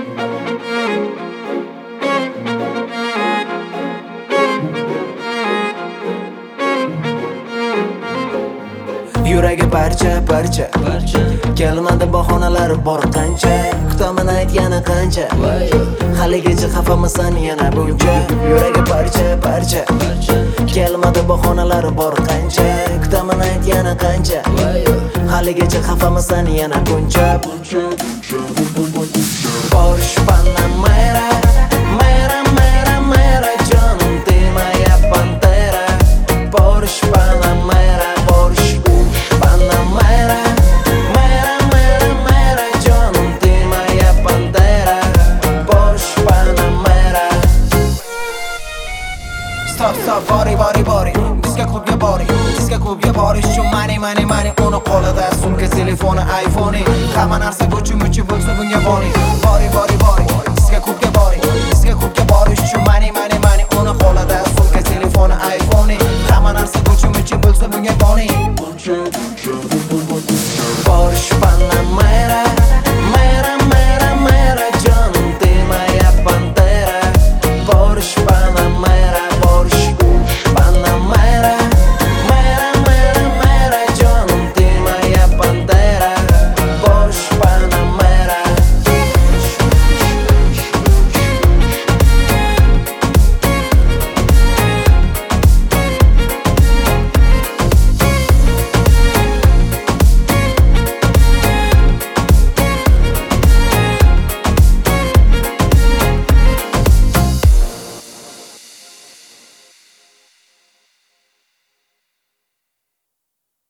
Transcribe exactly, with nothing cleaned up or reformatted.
Yuragi parcha parcha kelmadi bahonalar bor qancha kutaman ayt yana qancha haligacha xafamisan yana buncha yuragi parcha parcha kelmadi bahonalar bor qancha kutaman ayt yana qancha haligacha xafamisan yana buncha Porsche Panamera mera mera mera canım demaya pantera Porsche Panamera Porsche Panamera mera mera mera canım demaya pantera Porsche Panamera Stop stop bori bori bori diska klubga bori diska klubga borish uchun mani mani mani uni qo'lida sumka telefoni iPhone hamma narsa guchu